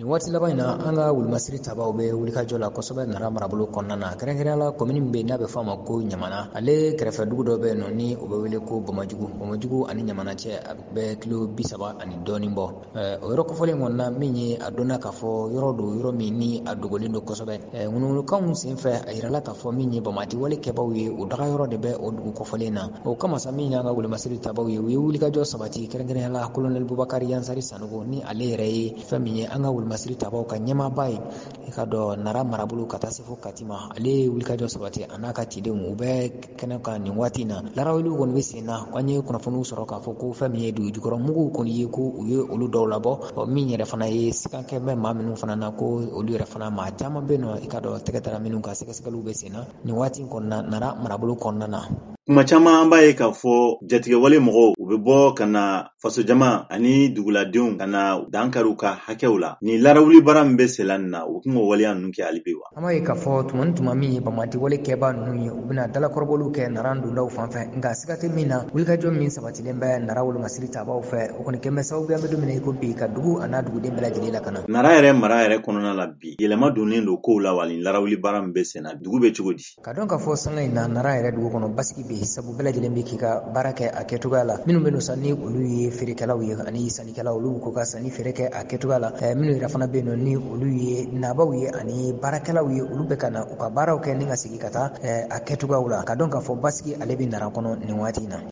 Ni waati laban in na an ka wulumasiri tabaw bɛ wulikajɔ la kosɛbɛ Nara marabolo kɔnɔna na kɛrɛnkɛrɛnnenya la commune min bɛ n'a bɛ fɔ a ma ko Ɲamana ale kɛrɛfɛ dugu dɔ bɛ yen nɔ ni o bɛ wele ko Bɔmɔjugu ani Ɲamana cɛ a bɛ kilo 30 ani dɔɔnin bɔ o yɔrɔ kɔfɔlen kɔni na min ye a donna k'a fɔ yɔrɔ don yɔrɔ min ni a dogolen don kosɛbɛ ŋunuŋunukanw sen fɛ a yirala k'a fɔ min ye bamati wale kɛbaw ye o daga yɔrɔ de bɛ o dugu kɔfɔlen na o kama sa min y'an ka wulumasiri tabaw ye u ye wulikajɔ sabati kɛrɛnkɛrɛnnenya la colonel Bubakari Yansari Sanogo ni ale yɛrɛ ye fɛn min ye an ka wulumasiri tabaw ka ɲɛmaaba ye i ka dɔn Nara marabolo ka taa se fo Katima ale ye wulikajɔ sabati a n'a ka cidenw u bɛ kɛnɛ kan nin waati in na laraweliw kɔni bɛ sen na an ye kunnafoniw sɔrɔ k'a fɔ ko fɛn min ye dugu jukɔrɔ muguw kɔni ye ko u ye olu dɔw labɔ min yɛrɛ fana ye sigankɛ bɛ maa minnu fana na ko olu yɛrɛ fana maa caman bɛ nɔ i ka dɔn tɛgɛ tara minnu ka sɛgɛsɛgɛliw bɛ sen na nin waati in kɔnɔna Nara marabolo kɔnɔna na. Kuma caman an b'a ye k'a fɔ jatigɛwale mɔgɔw u bɛ bɔ ka na faso jama ani duguladenw ka na dankariw ka hakɛw la ni larawuli bara min bɛ sela nin na u kun ka waleya ninnu kɛ hali bi wa. An b'a ye k'a fɔ tuma ni tuma min ye bamati wale kɛbaa ninnu ye u bɛna dalakɔrɔbɔliw kɛ Nara dondaw fan fɛ nka siga tɛ min na wulikajɔ min sabatilen bɛ Nara wulumasiri tabaw fɛ o kɔni kɛlen bɛ sababu an bɛ don min na i ko bi ka dugu a n'a duguden bɛɛ lajɛlen lakana. Nara yɛrɛ mara yɛrɛ kɔnɔna la bi yɛlɛma donnen don kow la wa ni larawuli bara min bɛ sen na dugu bɛ cogo di. Ka dɔn k'a fɔ sanga in na Nara yɛrɛ dugu kɔnɔ basigi bɛ sabu bɛɛ lajɛlen bɛ k'i ka baara kɛ a kɛcogoya la minnu bɛ sa ni olu ye feerekɛlaw ye ani sannikɛlaw olu ko ka sanni feere kɛ a kɛcogoya la minnu yɛrɛ fana bɛ yen nɔ ni olu ye nabaw ye ani baarakɛlaw ye olu bɛ ka na u ka baaraw kɛ ni ka segin ka taa a kɛcogoyaw la ka dɔn k'a fɔ basigi ale bɛ Nara kɔnɔ nin waati in na.